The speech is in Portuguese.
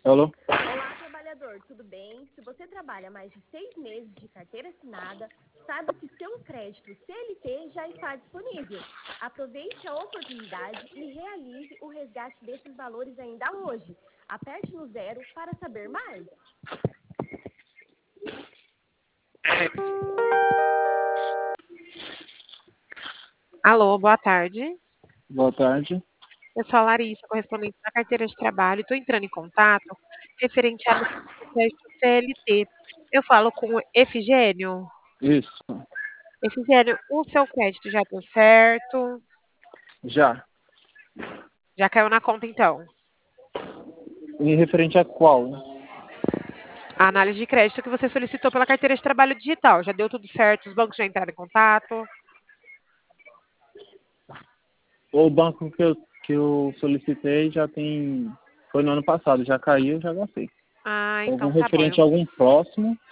Alô? Olá, trabalhador, tudo bem? Se você trabalha mais de 6 meses de carteira assinada, saiba que seu crédito CLT já está disponível. Aproveite a oportunidade e realize o resgate desses valores ainda hoje. Aperte no 0 para saber mais. Alô, boa tarde. Boa tarde. Eu sou a Larissa, correspondente da carteira de trabalho. Estou entrando em contato referente ao crédito CLT. Eu falo com o Efigênio. Isso. Efigênio, o seu crédito já deu certo? Já. Já caiu na conta, então? Em referente a qual? A análise de crédito que você solicitou pela carteira de trabalho digital. Já deu tudo certo? Os bancos já entraram em contato? O banco que eu solicitei já tem... Foi no ano passado, já caiu, já gastei. Ah, Algum então tá bom. referente a algum próximo?